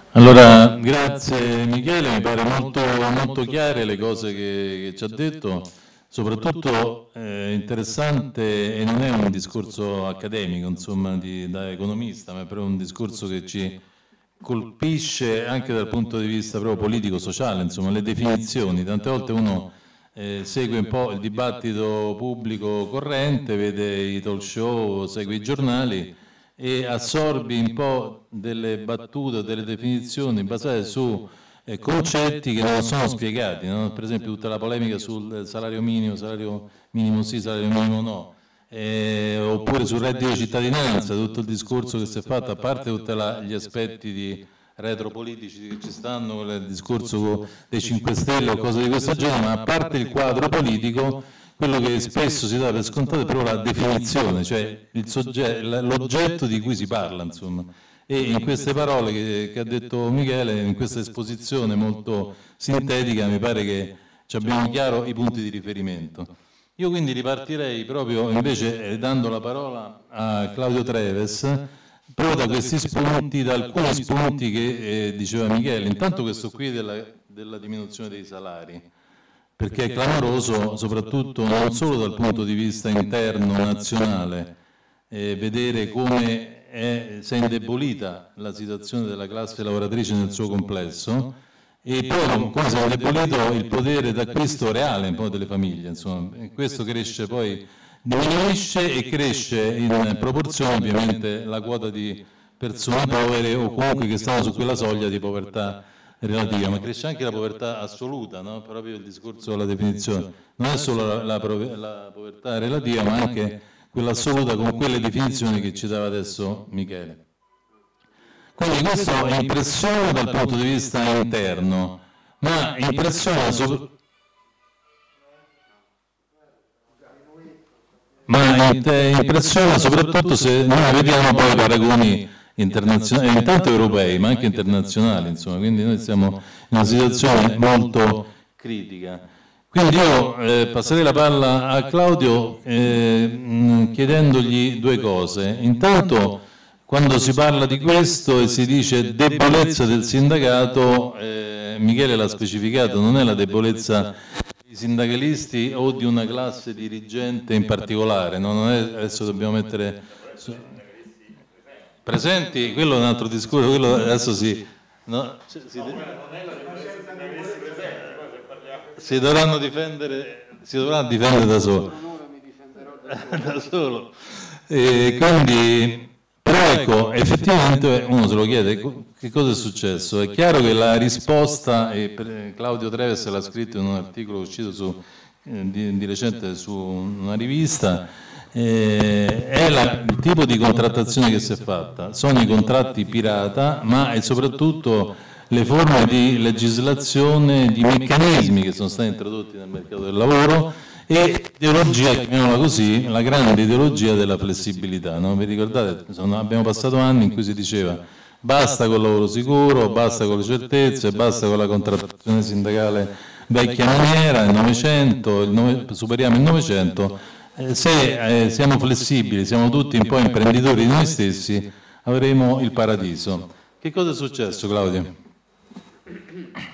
Allora, grazie Michele, mi pare molto chiare le cose che ci ha detto, soprattutto interessante e non è un discorso accademico, insomma, da economista, ma è proprio un discorso che ci colpisce anche dal punto di vista proprio politico-sociale, insomma, le definizioni. Tante volte uno segue un po' il dibattito pubblico corrente, vede i talk show, segue i giornali e assorbi un po' delle battute, delle definizioni basate su concetti che non sono spiegati, no? Per esempio tutta la polemica sul salario minimo sì, salario minimo no, oppure sul reddito di cittadinanza, tutto il discorso che si è fatto, a parte tutti gli aspetti di retropolitici che ci stanno, il discorso dei 5 Stelle o cose di questo genere, ma a parte il quadro politico, quello che spesso si dà per scontato è proprio la definizione, cioè l'oggetto di cui si parla, insomma. E in queste parole che ha detto Michele, in questa esposizione molto sintetica, mi pare che ci abbiamo chiaro i punti di riferimento. Io quindi ripartirei proprio invece dando la parola a Claudio Treves, proprio da questi spunti, da alcuni spunti che diceva Michele. Intanto questo qui della diminuzione dei salari, perché è clamoroso soprattutto non solo dal punto di vista interno, nazionale, vedere come si è indebolita la situazione della classe lavoratrice nel suo complesso e poi come si è indebolito il potere d'acquisto reale un po' delle famiglie, insomma. E questo cresce poi, diminuisce e cresce in proporzione ovviamente la quota di persone povere o comunque che stanno su quella soglia di povertà relativa, ma cresce anche la povertà assoluta, no? Proprio il discorso della definizione. Non è solo la povertà relativa, ma anche quella assoluta con quelle definizioni che ci dava adesso Michele. Quindi questo impressiona dal punto di vista interno, ma impressiona soprattutto se noi vediamo poi i paragoni internazionali, intanto europei, ma anche internazionali, insomma, quindi noi siamo in una situazione molto critica. Quindi io passerei la palla a Claudio chiedendogli due cose. Intanto, quando si parla di questo e si dice debolezza del sindacato, Michele l'ha specificato, non è la debolezza dei sindacalisti o di una classe dirigente in particolare, no? Non è, adesso dobbiamo mettere presenti, quello è un altro discorso, quello adesso si dovranno difendere da solo. Da solo. Quindi, però ecco, effettivamente uno se lo chiede che cosa è successo. È chiaro che la risposta, e Claudio Treves l'ha scritto in un articolo uscito di recente su una rivista, è il tipo di contrattazione che si è fatta. Sono i contratti pirata, ma è soprattutto le forme di legislazione, di meccanismi che sono stati introdotti nel mercato del lavoro e ideologia, chiamiamola così, la grande ideologia della flessibilità. No? Vi ricordate? Abbiamo passato anni in cui si diceva basta col lavoro sicuro, basta con le certezze, basta con la contrattazione sindacale vecchia maniera, il Novecento, superiamo il Novecento. Se siamo flessibili, siamo tutti un po' imprenditori di noi stessi, avremo il paradiso. Che cosa è successo, Claudio?